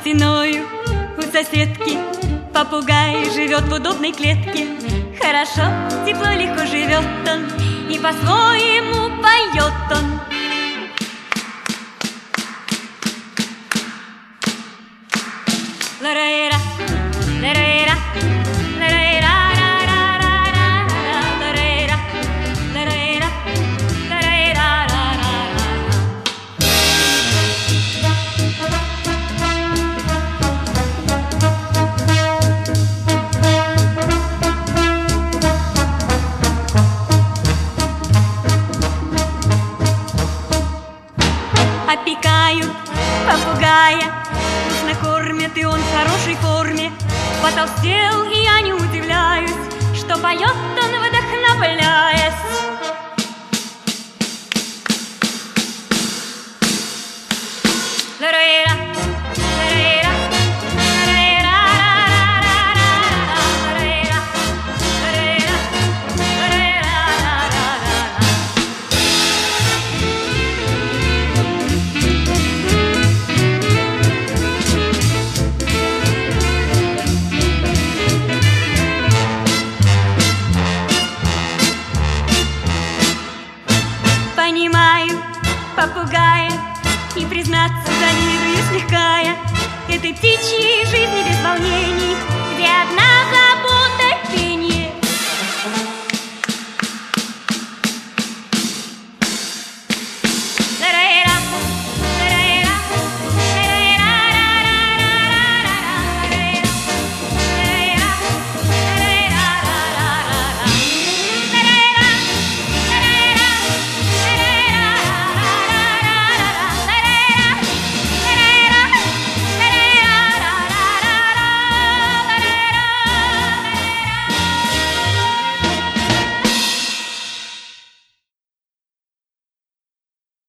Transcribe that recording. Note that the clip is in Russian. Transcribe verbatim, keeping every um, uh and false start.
стеною у соседки попугай живет в удобной клетке. Хорошо, тепло, легко живет он, и по-своему поет он. Ла-ра-ра, ла-ра-ра, ла-ра-ра, ра-ра-ра, ла-ра-ра, ла-ра-ра, ла-ра-ра. Опекают попугая, вкусно кормят, и он в хорошей форме. Потолстел, и я не удивляюсь, что поет он, вдохновляясь.